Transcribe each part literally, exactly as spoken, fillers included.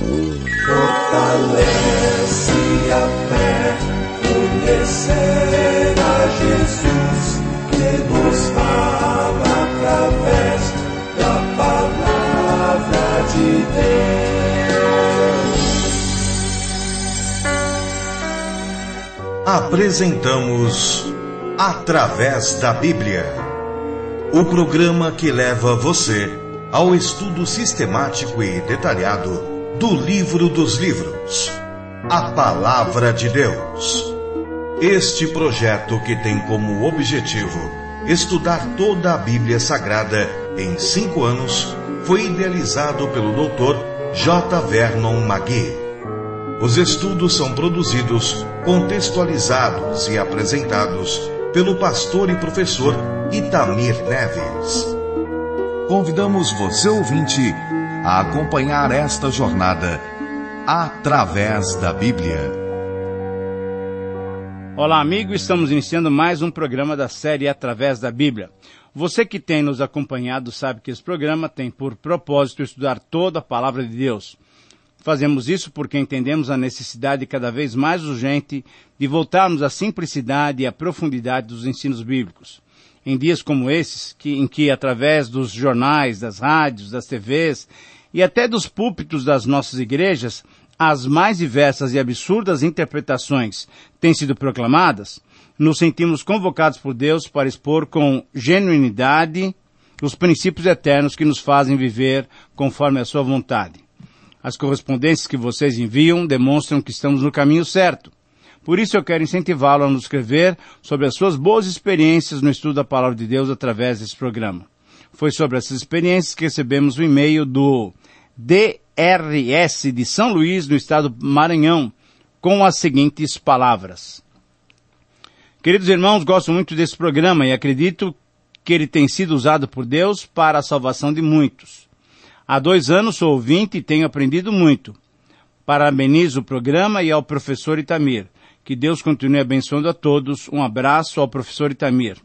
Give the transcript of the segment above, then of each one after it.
Fortalece a fé, conhecer a Jesus, que nos fala através da palavra de Deus. Apresentamos Através da Bíblia, o programa que leva você ao estudo sistemático e detalhado do livro dos livros, a Palavra de Deus. Este projeto, que tem como objetivo estudar toda a Bíblia Sagrada em cinco anos, foi idealizado pelo doutor J. Vernon McGee. Os estudos são produzidos, contextualizados e apresentados pelo pastor e professor Itamir Neves. Convidamos você, ouvinte, a acompanhar esta jornada através da Bíblia. Olá, amigo, estamos iniciando mais um programa da série Através da Bíblia. Você que tem nos acompanhado sabe que esse programa tem por propósito estudar toda a Palavra de Deus. Fazemos isso porque entendemos a necessidade cada vez mais urgente de voltarmos à simplicidade e à profundidade dos ensinos bíblicos. Em dias como esses, que, em que através dos jornais, das rádios, das T Vs e até dos púlpitos das nossas igrejas, as mais diversas e absurdas interpretações têm sido proclamadas, nos sentimos convocados por Deus para expor com genuinidade os princípios eternos que nos fazem viver conforme a sua vontade. As correspondências que vocês enviam demonstram que estamos no caminho certo. Por isso eu quero incentivá-lo a nos escrever sobre as suas boas experiências no estudo da Palavra de Deus através desse programa. Foi sobre essas experiências que recebemos o e-mail do D R S de São Luís, no estado do Maranhão, com as seguintes palavras. Queridos irmãos, gosto muito desse programa e acredito que ele tem sido usado por Deus para a salvação de muitos. Há dois anos sou ouvinte e tenho aprendido muito. Parabenizo o programa e ao professor Itamir. Que Deus continue abençoando a todos. Um abraço ao professor Itamir.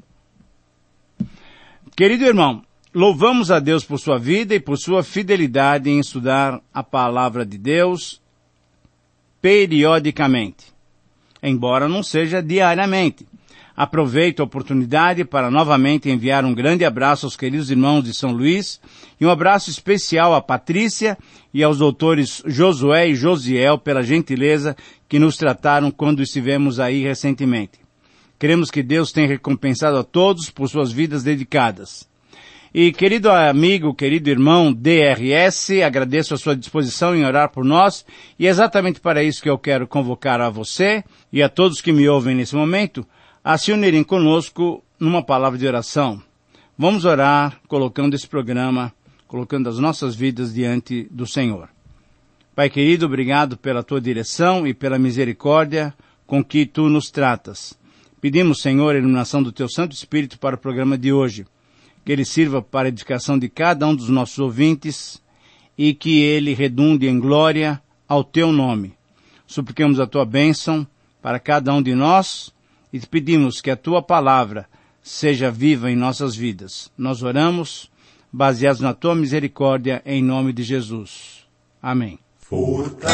Querido irmão, louvamos a Deus por sua vida e por sua fidelidade em estudar a Palavra de Deus periodicamente, embora não seja diariamente. Aproveito a oportunidade para novamente enviar um grande abraço aos queridos irmãos de São Luís e um abraço especial a Patrícia e aos doutores Josué e Josiel pela gentileza que nos trataram quando estivemos aí recentemente. Queremos que Deus tenha recompensado a todos por suas vidas dedicadas. E querido amigo, querido irmão D R S, agradeço a sua disposição em orar por nós e é exatamente para isso que eu quero convocar a você e a todos que me ouvem nesse momento a se unirem conosco numa palavra de oração. Vamos orar colocando esse programa, colocando as nossas vidas diante do Senhor. Pai querido, obrigado pela tua direção e pela misericórdia com que tu nos tratas. Pedimos, Senhor, a iluminação do teu Santo Espírito para o programa de hoje, que ele sirva para a edificação de cada um dos nossos ouvintes e que ele redunde em glória ao teu nome. Suplicamos a tua bênção para cada um de nós e te pedimos que a tua palavra seja viva em nossas vidas. Nós oramos, baseados na tua misericórdia, em nome de Jesus. Amém. Fortalece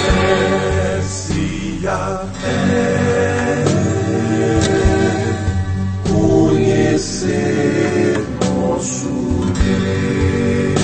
a fé, conhecer nosso Deus.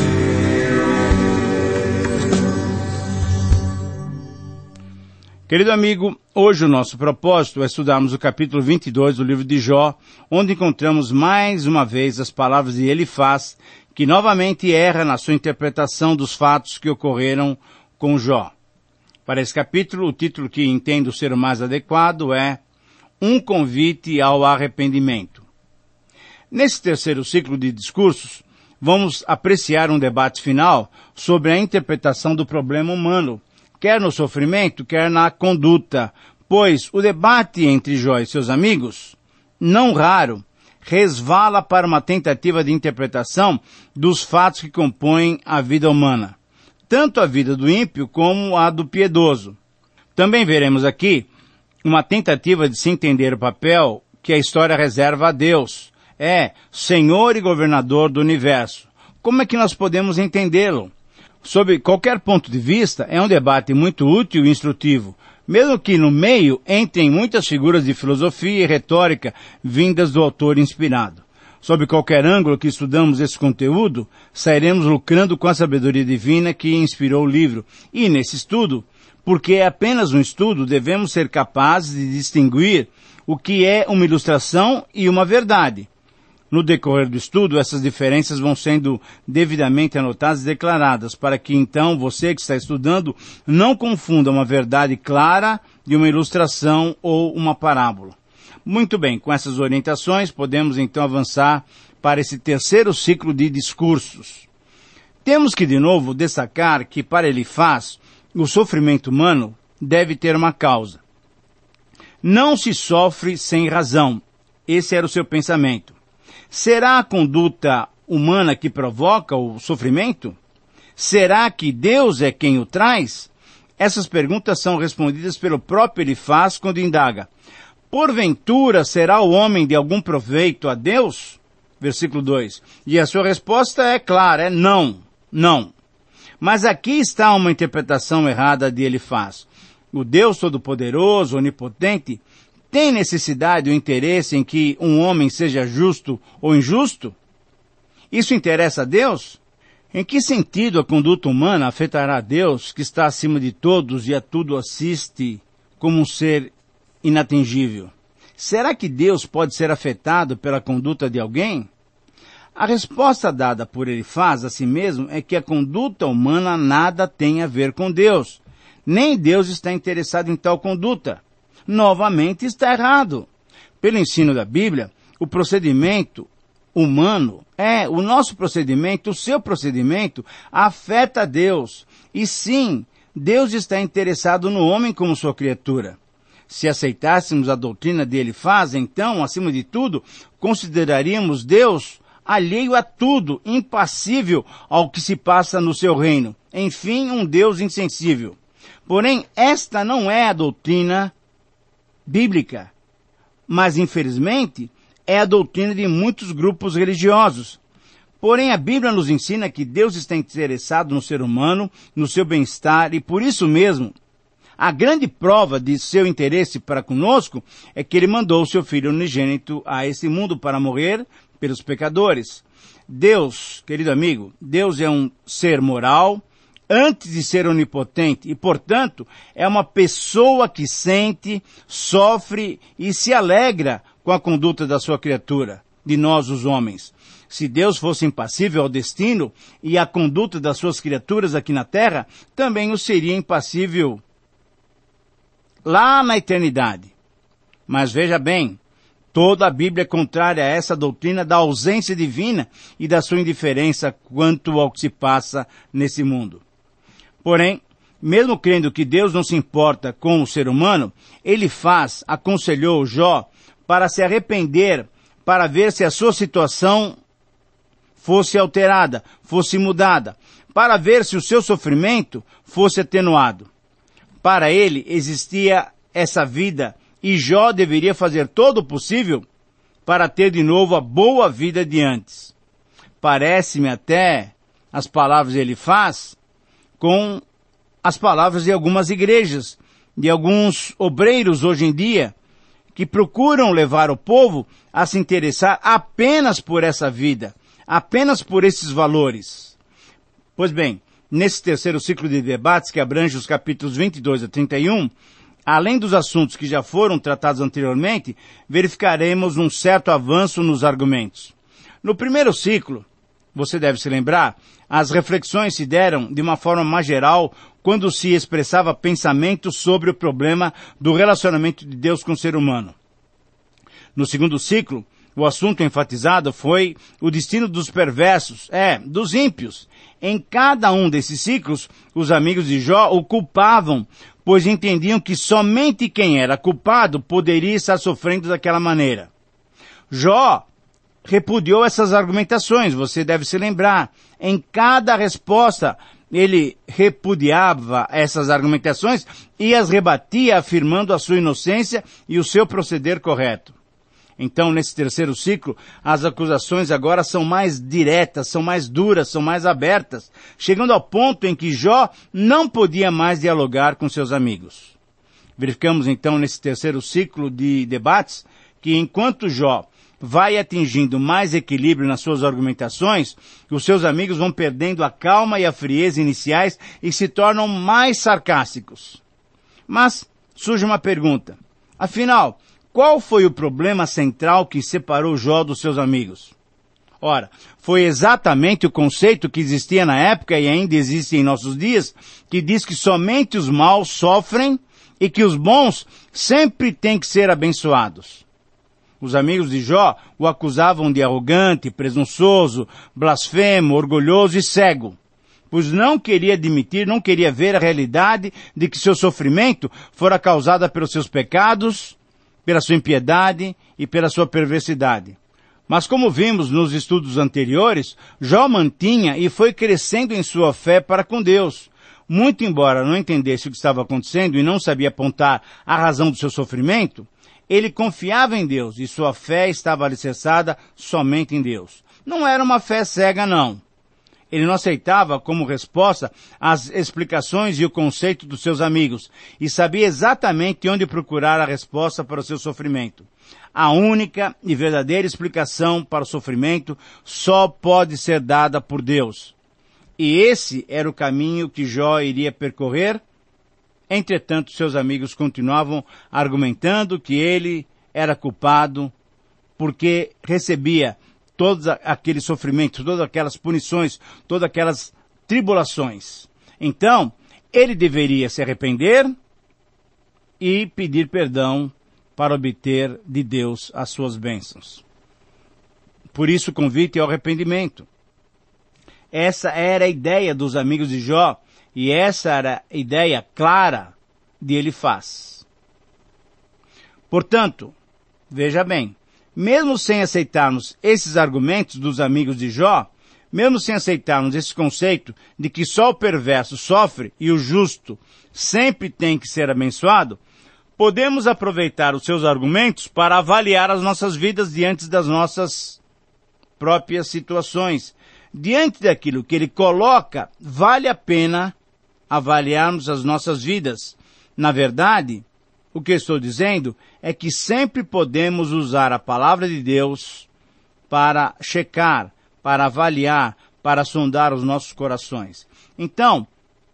Querido amigo, hoje o nosso propósito é estudarmos o capítulo vinte e dois do livro de Jó, onde encontramos mais uma vez as palavras de Elifaz, que novamente erra na sua interpretação dos fatos que ocorreram com Jó. Para esse capítulo, o título que entendo ser o mais adequado é Um Convite ao Arrependimento. Nesse terceiro ciclo de discursos, vamos apreciar um debate final sobre a interpretação do problema humano, quer no sofrimento, quer na conduta, pois o debate entre Jó e seus amigos, não raro, resvala para uma tentativa de interpretação dos fatos que compõem a vida humana, tanto a vida do ímpio como a do piedoso. Também veremos aqui uma tentativa de se entender o papel que a história reserva a Deus. É Senhor e Governador do Universo. Como é que nós podemos entendê-lo? Sob qualquer ponto de vista, é um debate muito útil e instrutivo, mesmo que no meio entrem muitas figuras de filosofia e retórica vindas do autor inspirado. Sob qualquer ângulo que estudamos esse conteúdo, sairemos lucrando com a sabedoria divina que inspirou o livro. E nesse estudo, porque é apenas um estudo, devemos ser capazes de distinguir o que é uma ilustração e uma verdade. No decorrer do estudo, essas diferenças vão sendo devidamente anotadas e declaradas, para que então você que está estudando não confunda uma verdade clara de uma ilustração ou uma parábola. Muito bem, com essas orientações, podemos então avançar para esse terceiro ciclo de discursos. Temos que, de novo, destacar que para Elifaz, o sofrimento humano deve ter uma causa. Não se sofre sem razão. Esse era o seu pensamento. Será a conduta humana que provoca o sofrimento? Será que Deus é quem o traz? Essas perguntas são respondidas pelo próprio Elifaz quando indaga: porventura será o homem de algum proveito a Deus? Versículo dois. E a sua resposta é clara, é não, não. Mas aqui está uma interpretação errada de Elifaz. O Deus Todo-Poderoso, Onipotente, tem necessidade ou interesse em que um homem seja justo ou injusto? Isso interessa a Deus? Em que sentido a conduta humana afetará a Deus, que está acima de todos e a tudo assiste como um ser inatingível? Será que Deus pode ser afetado pela conduta de alguém? A resposta dada por Elifaz a si mesmo é que a conduta humana nada tem a ver com Deus. Nem Deus está interessado em tal conduta. Novamente está errado. Pelo ensino da Bíblia, o procedimento humano, é, o nosso procedimento, o seu procedimento, afeta a Deus. E sim, Deus está interessado no homem como sua criatura. Se aceitássemos a doutrina de Elifaz, então, acima de tudo, consideraríamos Deus alheio a tudo, impassível ao que se passa no seu reino. Enfim, um Deus insensível. Porém, esta não é a doutrina bíblica, mas, infelizmente, é a doutrina de muitos grupos religiosos. Porém, a Bíblia nos ensina que Deus está interessado no ser humano, no seu bem-estar, e por isso mesmo, a grande prova de seu interesse para conosco é que Ele mandou o seu Filho unigênito a esse mundo para morrer pelos pecadores. Deus, querido amigo, Deus é um ser moral, antes de ser onipotente, e, portanto, é uma pessoa que sente, sofre e se alegra com a conduta da sua criatura, de nós os homens. Se Deus fosse impassível ao destino e à conduta das suas criaturas aqui na terra, também o seria impassível lá na eternidade. Mas veja bem, toda a Bíblia é contrária a essa doutrina da ausência divina e da sua indiferença quanto ao que se passa nesse mundo. Porém, mesmo crendo que Deus não se importa com o ser humano, Elifaz aconselhou Jó para se arrepender, para ver se a sua situação fosse alterada, fosse mudada, para ver se o seu sofrimento fosse atenuado. Para ele existia essa vida e Jó deveria fazer todo o possível para ter de novo a boa vida de antes. Parece-me até as palavras de Elifaz com as palavras de algumas igrejas, de alguns obreiros hoje em dia, que procuram levar o povo a se interessar apenas por essa vida, apenas por esses valores. Pois bem, nesse terceiro ciclo de debates que abrange os capítulos vinte e dois a trinta e um, além dos assuntos que já foram tratados anteriormente, verificaremos um certo avanço nos argumentos. No primeiro ciclo, você deve se lembrar, as reflexões se deram de uma forma mais geral quando se expressava pensamentos sobre o problema do relacionamento de Deus com o ser humano. No segundo ciclo, o assunto enfatizado foi o destino dos perversos, é, dos ímpios. Em cada um desses ciclos, os amigos de Jó o culpavam, pois entendiam que somente quem era culpado poderia estar sofrendo daquela maneira. Jó repudiou essas argumentações, você deve se lembrar. Em cada resposta, ele repudiava essas argumentações e as rebatia afirmando a sua inocência e o seu proceder correto. Então, nesse terceiro ciclo, as acusações agora são mais diretas, são mais duras, são mais abertas, chegando ao ponto em que Jó não podia mais dialogar com seus amigos. Verificamos então nesse terceiro ciclo de debates que enquanto Jó vai atingindo mais equilíbrio nas suas argumentações, os seus amigos vão perdendo a calma e a frieza iniciais e se tornam mais sarcásticos. Mas surge uma pergunta. Afinal, qual foi o problema central que separou Jó dos seus amigos? Ora, foi exatamente o conceito que existia na época e ainda existe em nossos dias, que diz que somente os maus sofrem e que os bons sempre têm que ser abençoados. Os amigos de Jó o acusavam de arrogante, presunçoso, blasfemo, orgulhoso e cego, pois não queria admitir, não queria ver a realidade de que seu sofrimento fora causado pelos seus pecados, pela sua impiedade e pela sua perversidade. Mas como vimos nos estudos anteriores, Jó mantinha e foi crescendo em sua fé para com Deus. Muito embora não entendesse o que estava acontecendo e não sabia apontar a razão do seu sofrimento, ele confiava em Deus e sua fé estava alicerçada somente em Deus. Não era uma fé cega, não. Ele não aceitava como resposta as explicações e o conceito dos seus amigos e sabia exatamente onde procurar a resposta para o seu sofrimento. A única e verdadeira explicação para o sofrimento só pode ser dada por Deus. E esse era o caminho que Jó iria percorrer. Entretanto, seus amigos continuavam argumentando que ele era culpado porque recebia todos aqueles sofrimentos, todas aquelas punições, todas aquelas tribulações. Então, ele deveria se arrepender e pedir perdão para obter de Deus as suas bênçãos. Por isso o convite ao arrependimento. Essa era a ideia dos amigos de Jó, e essa era a ideia clara de Elifaz. Portanto, veja bem, mesmo sem aceitarmos esses argumentos dos amigos de Jó, mesmo sem aceitarmos esse conceito de que só o perverso sofre e o justo sempre tem que ser abençoado, podemos aproveitar os seus argumentos para avaliar as nossas vidas diante das nossas próprias situações. Diante daquilo que ele coloca, vale a pena avaliarmos as nossas vidas. Na verdade, o que eu estou dizendo é que sempre podemos usar a palavra de Deus para checar, para avaliar, para sondar os nossos corações. Então,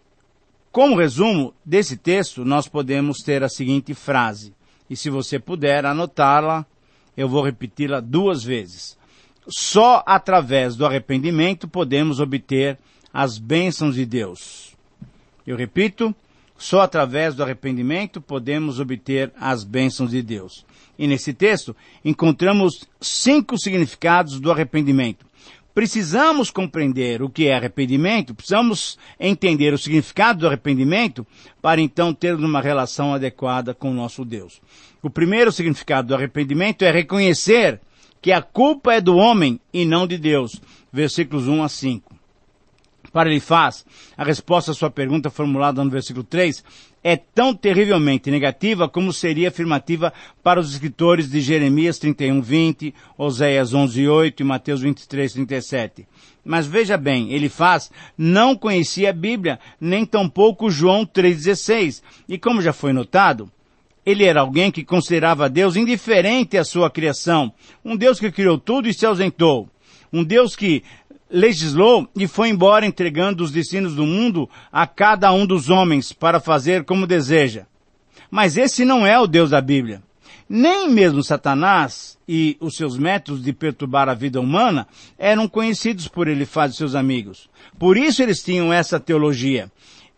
como resumo desse texto, nós podemos ter a seguinte frase. E se você puder anotá-la, eu vou repeti-la duas vezes. Só através do arrependimento podemos obter as bênçãos de Deus. Eu repito, só através do arrependimento podemos obter as bênçãos de Deus. E nesse texto encontramos cinco significados do arrependimento. Precisamos compreender o que é arrependimento, precisamos entender o significado do arrependimento para então termos uma relação adequada com o nosso Deus. O primeiro significado do arrependimento é reconhecer que a culpa é do homem e não de Deus. Versículos um a cinco. Para Elifaz, a resposta à sua pergunta formulada no versículo três é tão terrivelmente negativa como seria afirmativa para os escritores de Jeremias trinta e um, vinte, Oséias onze, oito e Mateus vinte e três, trinta e sete. Mas veja bem, Elifaz não conhecia a Bíblia, nem tampouco João três, dezesseis. E como já foi notado, ele era alguém que considerava Deus indiferente à sua criação. Um Deus que criou tudo e se ausentou. Um Deus que legislou e foi embora entregando os destinos do mundo a cada um dos homens para fazer como deseja. Mas esse não é o Deus da Bíblia. Nem mesmo Satanás e os seus métodos de perturbar a vida humana eram conhecidos por Elifaz e seus amigos. Por isso eles tinham essa teologia.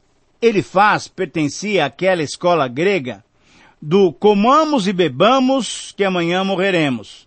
Elifaz pertencia àquela escola grega do comamos e bebamos que amanhã morreremos.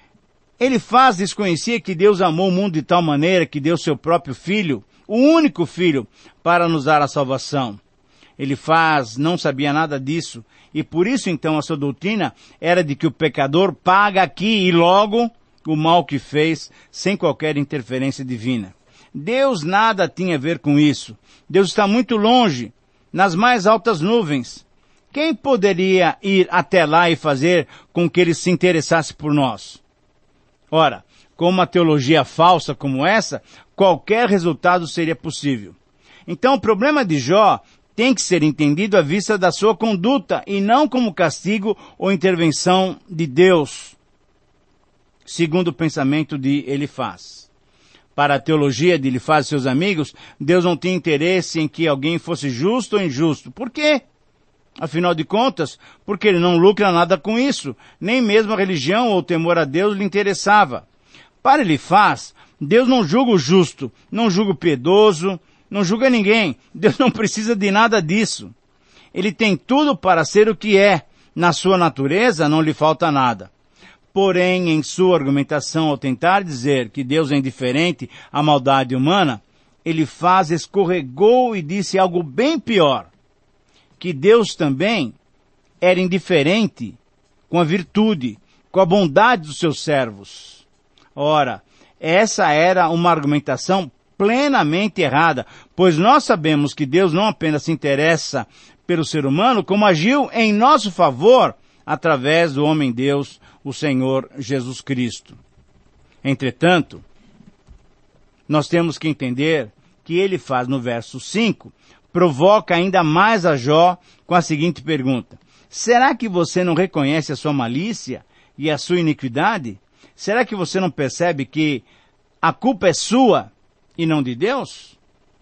Elifaz desconhecia que Deus amou o mundo de tal maneira que deu seu próprio filho, o único filho, para nos dar a salvação. Elifaz não sabia nada disso, e por isso então a sua doutrina era de que o pecador paga aqui e logo o mal que fez, sem qualquer interferência divina. Deus nada tinha a ver com isso. Deus está muito longe, nas mais altas nuvens. Quem poderia ir até lá e fazer com que ele se interessasse por nós? Ora, com uma teologia falsa como essa, qualquer resultado seria possível. Então o problema de Jó tem que ser entendido à vista da sua conduta e não como castigo ou intervenção de Deus, segundo o pensamento de Elifaz. Para a teologia de Elifaz e seus amigos, Deus não tinha interesse em que alguém fosse justo ou injusto. Por quê? Afinal de contas, porque ele não lucra nada com isso, nem mesmo a religião ou o temor a Deus lhe interessava. Para Elifaz, Deus não julga o justo, não julga o piedoso, não julga ninguém. Deus não precisa de nada disso. Ele tem tudo para ser o que é. Na sua natureza não lhe falta nada. Porém, em sua argumentação, ao tentar dizer que Deus é indiferente à maldade humana, Elifaz escorregou e disse algo bem pior, que Deus também era indiferente com a virtude, com a bondade dos seus servos. Ora, essa era uma argumentação plenamente errada, pois nós sabemos que Deus não apenas se interessa pelo ser humano, como agiu em nosso favor através do homem-Deus, o Senhor Jesus Cristo. Entretanto, nós temos que entender que ele faz no verso cinco, provoca ainda mais a Jó com a seguinte pergunta: será que você não reconhece a sua malícia e a sua iniquidade? Será que você não percebe que a culpa é sua e não de Deus?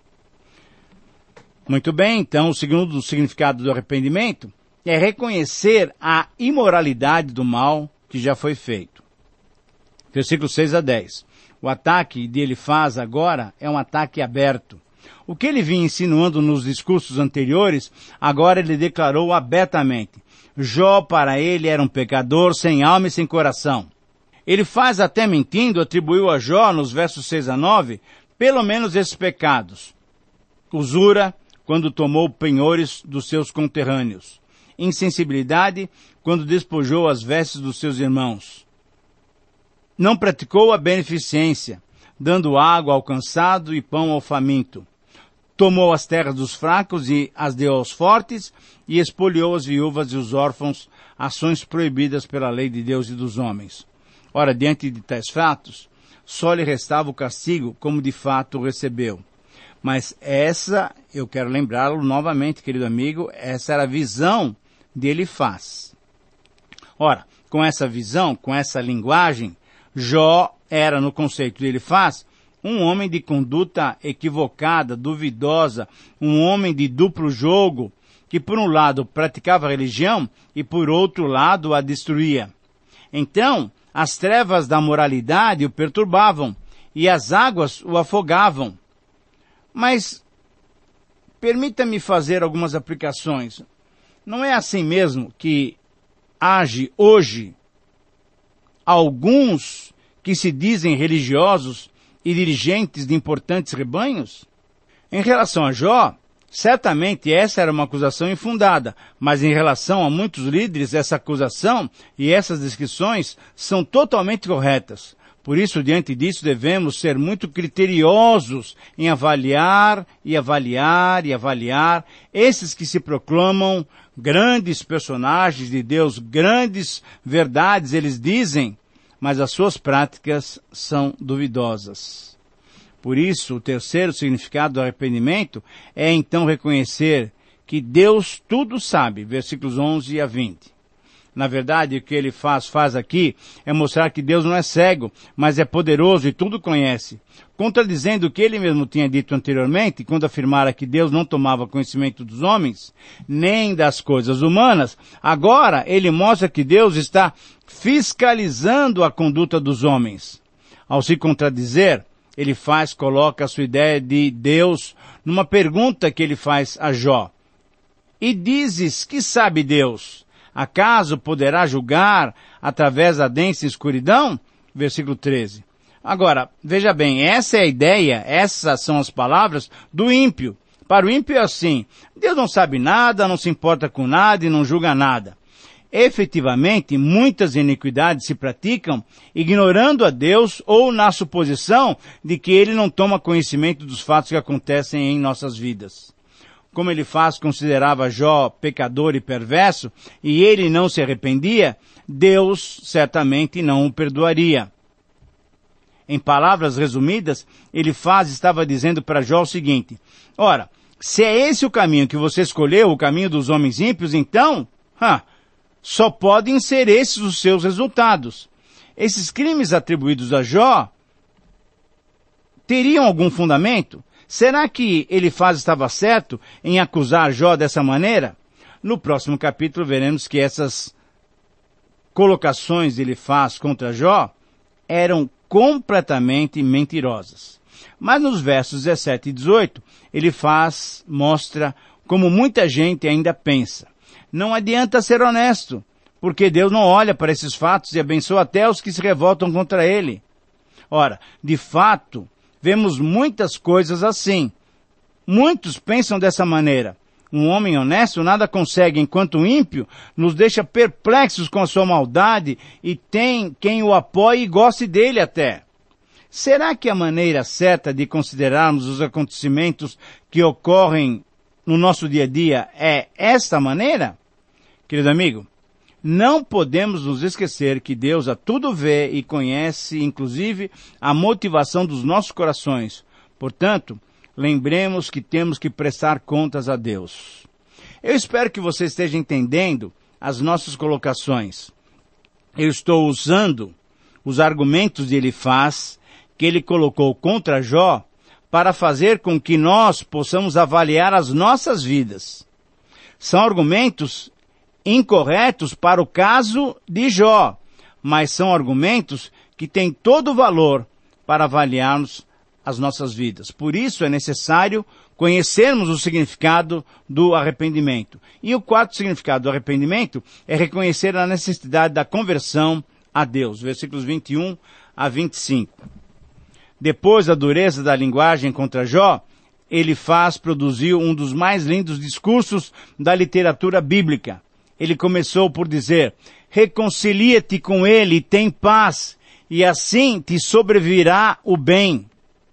Muito bem, então, o segundo significado do arrependimento é reconhecer a imoralidade do mal que já foi feito. Versículos seis a dez. O ataque de Elifaz agora é um ataque aberto. O que ele vinha insinuando nos discursos anteriores, agora ele declarou abertamente. Jó para ele era um pecador sem alma e sem coração. Elifaz, até mentindo, atribuiu a Jó, nos versos seis a nove, pelo menos esses pecados. Usura, quando tomou penhores dos seus conterrâneos. Insensibilidade, quando despojou as vestes dos seus irmãos. Não praticou a beneficência, dando água ao cansado e pão ao faminto. Tomou as terras dos fracos e as deu aos fortes, e expoliou as viúvas e os órfãos, ações proibidas pela lei de Deus e dos homens. Ora, diante de tais fatos, só lhe restava o castigo, como de fato o recebeu. Mas essa, eu quero lembrá-lo novamente, querido amigo, essa era a visão de Elifaz. Ora, com essa visão, com essa linguagem, Jó era, no conceito de Elifaz, um homem de conduta equivocada, duvidosa, um homem de duplo jogo, que por um lado praticava a religião e por outro lado a destruía. Então, as trevas da moralidade o perturbavam e as águas o afogavam. Mas, permita-me fazer algumas aplicações. Não é assim mesmo que age hoje alguns que se dizem religiosos e dirigentes de importantes rebanhos? Em relação a Jó, certamente essa era uma acusação infundada, mas em relação a muitos líderes, essa acusação e essas descrições são totalmente corretas. Por isso, diante disso, devemos ser muito criteriosos em avaliar e avaliar e avaliar esses que se proclamam grandes personagens de Deus, grandes verdades, eles dizem, mas as suas práticas são duvidosas. Por isso, o terceiro significado do arrependimento é então reconhecer que Deus tudo sabe, versículos onze a vinte. Na verdade, o que ele faz, faz aqui é mostrar que Deus não é cego, mas é poderoso e tudo conhece. Contradizendo o que ele mesmo tinha dito anteriormente, quando afirmara que Deus não tomava conhecimento dos homens, nem das coisas humanas, agora ele mostra que Deus está fiscalizando a conduta dos homens. Ao se contradizer, ele faz, coloca a sua ideia de Deus numa pergunta que ele faz a Jó. E dizes que sabe Deus? Acaso poderá julgar através da densa escuridão? Versículo treze. Agora, veja bem, essa é a ideia, essas são as palavras do ímpio. Para o ímpio é assim, Deus não sabe nada, não se importa com nada e não julga nada. Efetivamente, muitas iniquidades se praticam ignorando a Deus ou na suposição de que Ele não toma conhecimento dos fatos que acontecem em nossas vidas. como Elifaz considerava Jó pecador e perverso, e ele não se arrependia, Deus certamente não o perdoaria. Em palavras resumidas, Elifaz estava dizendo para Jó o seguinte: ora, se é esse o caminho que você escolheu, o caminho dos homens ímpios, então, ha, só podem ser esses os seus resultados. Esses crimes atribuídos a Jó teriam algum fundamento? Será que Elifaz estava certo em acusar Jó dessa maneira? No próximo capítulo veremos que essas colocações de Elifaz contra Jó eram completamente mentirosas. Mas nos versos dezessete e dezoito, Elifaz mostra como muita gente ainda pensa. Não adianta ser honesto, porque Deus não olha para esses fatos e abençoa até os que se revoltam contra ele. Ora, de fato, vemos muitas coisas assim. Muitos pensam dessa maneira. Um homem honesto nada consegue, enquanto o ímpio nos deixa perplexos com a sua maldade e tem quem o apoie e goste dele até. Será que a maneira certa de considerarmos os acontecimentos que ocorrem no nosso dia a dia é esta maneira? Querido amigo, não podemos nos esquecer que Deus a tudo vê e conhece, inclusive, a motivação dos nossos corações. Portanto, lembremos que temos que prestar contas a Deus. Eu espero que você esteja entendendo as nossas colocações. Eu estou usando os argumentos de Elifaz que ele colocou contra Jó para fazer com que nós possamos avaliar as nossas vidas. São argumentos incorretos para o caso de Jó, mas são argumentos que têm todo o valor para avaliarmos as nossas vidas. Por isso é necessário conhecermos o significado do arrependimento. E o quarto significado do arrependimento é reconhecer a necessidade da conversão a Deus. Versículos vinte e um a vinte e cinco. Depois da dureza da linguagem contra Jó, Elifaz produziu um dos mais lindos discursos da literatura bíblica. Ele começou por dizer: reconcilia-te com ele e tem paz, e assim te sobrevirá o bem.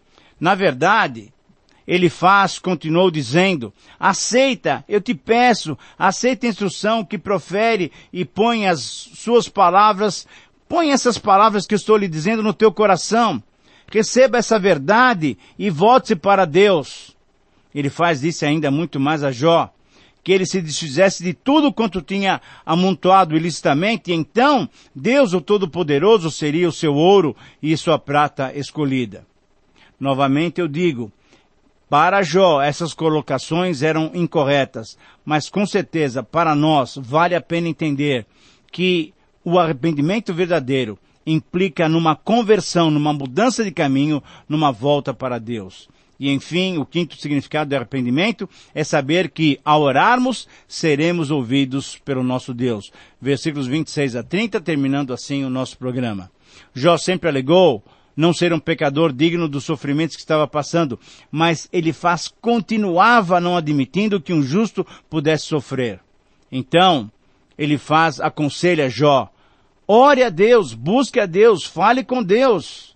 Na verdade, Elifaz continuou dizendo: aceita, eu te peço, aceita a instrução que profere e põe as suas palavras, põe essas palavras que eu estou lhe dizendo no teu coração. Receba essa verdade e volte-se para Deus. Elifaz disse ainda muito mais a Jó, que ele se desfizesse de tudo quanto tinha amontoado ilicitamente, e então Deus, o Todo-Poderoso, seria o seu ouro e sua prata escolhida. Novamente eu digo, para Jó essas colocações eram incorretas, mas com certeza para nós vale a pena entender que o arrependimento verdadeiro implica numa conversão, numa mudança de caminho, numa volta para Deus. E enfim, o quinto significado do arrependimento é saber que ao orarmos, seremos ouvidos pelo nosso Deus. Versículos vinte e seis a trinta, terminando assim o nosso programa. Jó sempre alegou não ser um pecador digno dos sofrimentos que estava passando, mas Elifaz continuava não admitindo que um justo pudesse sofrer. Então, Elifaz aconselha Jó: ore a Deus, busque a Deus, fale com Deus,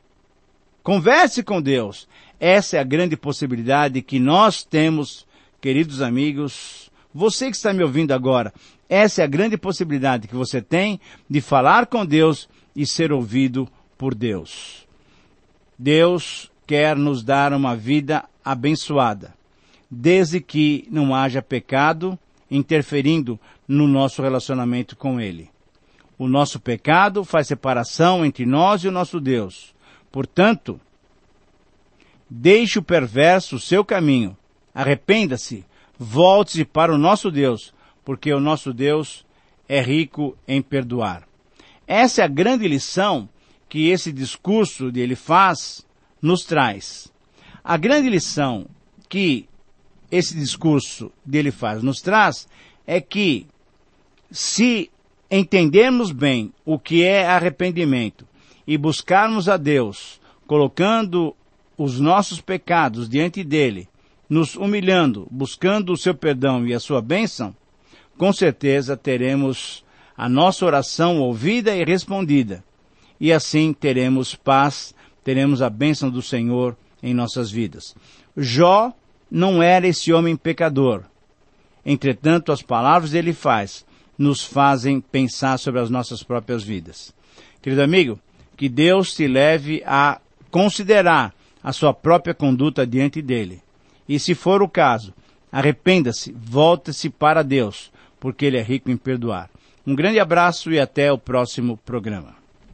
converse com Deus. Essa é a grande possibilidade que nós temos, queridos amigos, você que está me ouvindo agora, essa é a grande possibilidade que você tem de falar com Deus e ser ouvido por Deus. Deus quer nos dar uma vida abençoada, desde que não haja pecado interferindo no nosso relacionamento com Ele. O nosso pecado faz separação entre nós e o nosso Deus. Portanto, deixe o perverso o seu caminho, arrependa-se, volte-se para o nosso Deus, porque o nosso Deus é rico em perdoar. Essa é a grande lição que esse discurso de Elifaz nos traz. A grande lição que esse discurso de Elifaz nos traz é que, se entendermos bem o que é arrependimento e buscarmos a Deus, colocando os nossos pecados diante dele, nos humilhando, buscando o seu perdão e a sua bênção, com certeza teremos a nossa oração ouvida e respondida. E assim teremos paz, teremos a bênção do Senhor em nossas vidas. Jó não era esse homem pecador. Entretanto, as palavras que ele faz nos fazem pensar sobre as nossas próprias vidas. Querido amigo, que Deus te leve a considerar a sua própria conduta diante dele. E se for o caso, arrependa-se, volte-se para Deus, porque ele é rico em perdoar. Um grande abraço e até o próximo programa.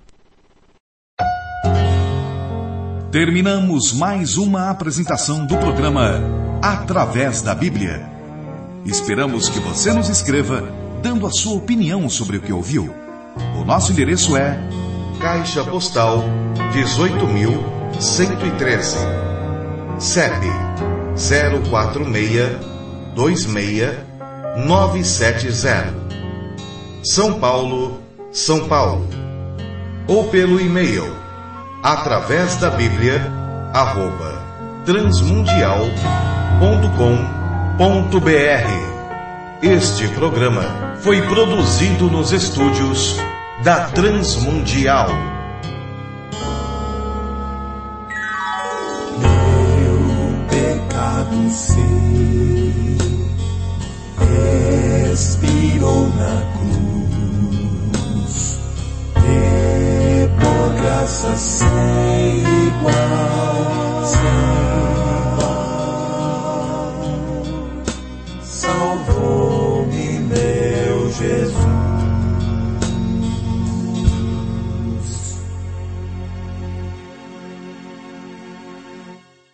Terminamos mais uma apresentação do programa Através da Bíblia. Esperamos que você nos escreva, dando a sua opinião sobre o que ouviu. O nosso endereço é Caixa Postal dezoito mil cento e treze, C E P zero quatro seis dois seis nove sete zero, São Paulo, São Paulo. Ou pelo e-mail através da Bíblia arroba transmundial ponto com ponto br. Este programa foi produzido nos estúdios da Transmundial. Meu pecado sei, expirou na cruz, e por graça sem igual